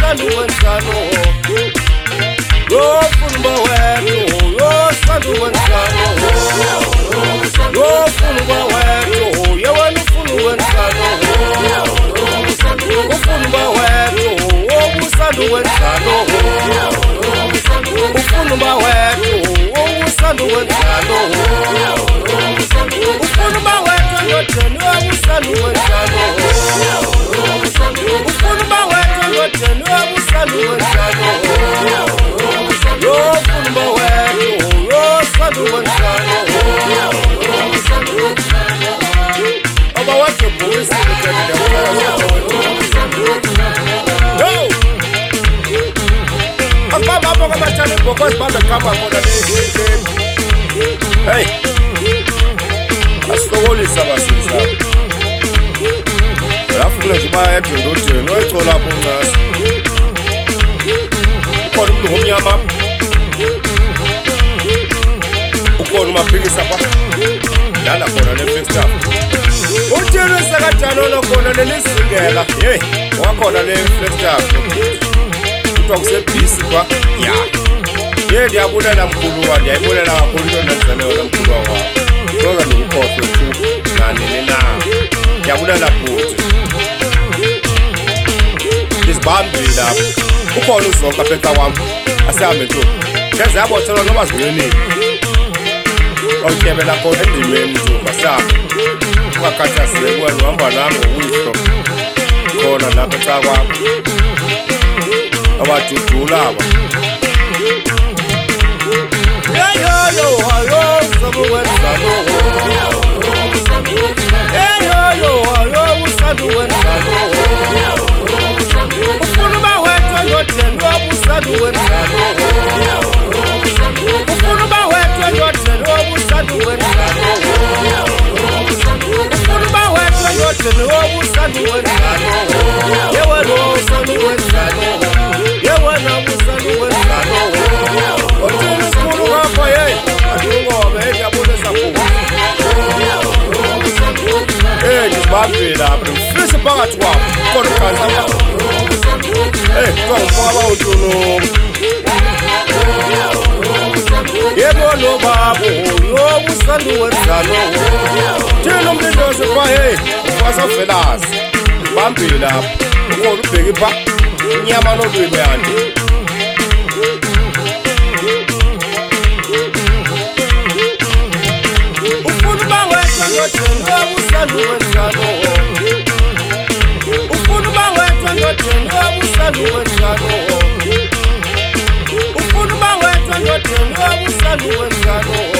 wobusando wenzalo yofuna wethu yosando wenzalo yofuna wethu yewena ufuna wenzalo ufuna wethu wobusando wenzalo ufuna wethu wobusando wenzalo ufuna wethu ngotsheni wobusando wenzalo ufuna wethu ngotsheni wobusando wenzalo yofuna wethu yosando wenzalo oba wakhe buyisa because Baba come up on the hey, that's the only services. After the Maya to do to no toll up on us. Put him to home yama. Who called my biggest supper? Dana for an epic stuff. Who tell us that I don't know for the list girl? Hey, walk on an epic stuff. Talks a piece, yeah. Yeah, they are good at Amkulu, they are good at our Pulu and Amkulu. Those are the reports of two, and in now. They are good at Apple. This band build up. Who call us on Capeta one? I say I'm a two. Just that was all of us really. Okay, when I call him the name to Massa. Wakata say, well, one banana will from Corner Napatawa. About to love. Yo, someone sano. Yo, sano when sano. Ufunu ba wetu yote ndo busadu when sano. Ufunu ba wetu yote ndo busadu when sano. Ufunu ba wetu yote ndo busadu when sano. Yewe no sano when sano. Yewe na busadu when sano. Otini skulu wako ye. Hey, this bad build up. First about what? For the cancer. Hey, come forward to know. Yebo no babu, no busando wenzalo. Tell them the doors of hey, what's up with us? Bad build up. Go to big back. Nyama no do behind. Ufunu ba wetu yote ndo busando wenzalo. Ufunu ba wetu yote ndo busando wenzalo.